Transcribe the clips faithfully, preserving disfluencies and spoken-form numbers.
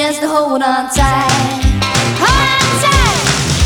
just hold on tight. Hold on tight.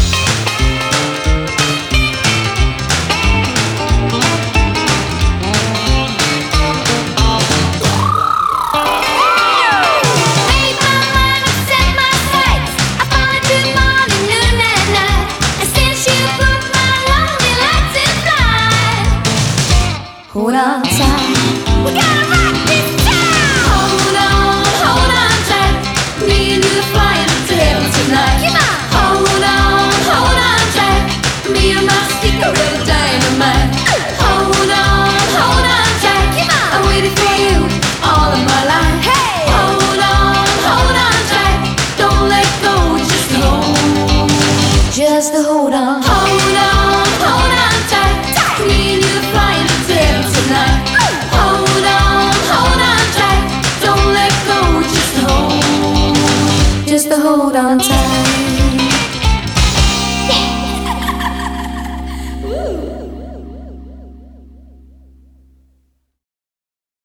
Made my mind, I set my sights. I followed you morning, noon and night. And since you put my lonely lights in flight, hold on tight. We gotta rock this town. Hold on, hold on tight. Me and you are flying to heaven tonight. Come on. Hold on, hold on tight. Me and my secret little dynamite. Hold on, hold on tight. Come on. I waited for you all of my life. Hey. Hold on, hold on tight. Don't let go, just hold. Just hold on. Hold on, hold on tight. Me and you are flying to heaven tonight. Hold on, hold on tight. Don't let go, just hold. Just hold on tight.